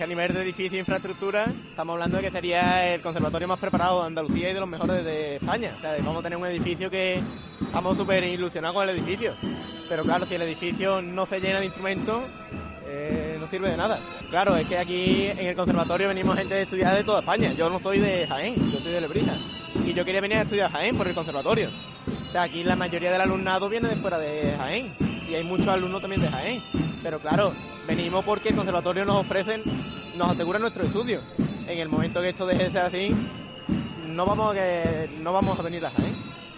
A nivel de edificio e infraestructura, estamos hablando de que sería el conservatorio más preparado de Andalucía y de los mejores de España. O sea, vamos a tener un edificio que estamos súper ilusionados con el edificio. Pero claro, si el edificio no se llena de instrumentos, no sirve de nada. Claro, es que aquí en el conservatorio venimos gente de estudiar de toda España. Yo no soy de Jaén, yo soy de Lebrija. Y yo quería venir a estudiar Jaén por el conservatorio. O sea, aquí la mayoría del alumnado viene de fuera de Jaén. Y hay muchos alumnos también de Jaén. Pero claro, venimos porque el conservatorio nos asegura nuestro estudio. En el momento que esto deje de ser así, no vamos a venir a Jaén.